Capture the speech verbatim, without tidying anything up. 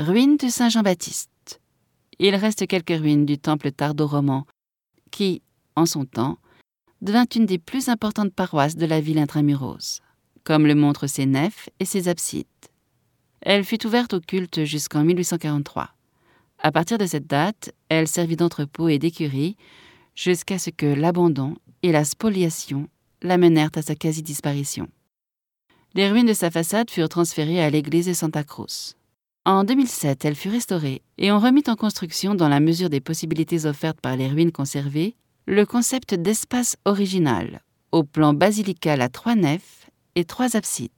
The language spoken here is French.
Ruines de Saint-Jean-Baptiste. Il reste quelques ruines du temple tardo-roman qui, en son temps, devint une des plus importantes paroisses de la ville intramuros, comme le montrent ses nefs et ses absides. Elle fut ouverte au culte jusqu'en mille huit cent quarante-trois. À partir de cette date, elle servit d'entrepôt et d'écurie jusqu'à ce que l'abandon et la spoliation l'amenèrent à sa quasi-disparition. Les ruines de sa façade furent transférées à l'église de Santa Cruz. En deux mille sept, elle fut restaurée et on remit en construction, dans la mesure des possibilités offertes par les ruines conservées, le concept d'espace original, au plan basilical à trois nefs et trois absides.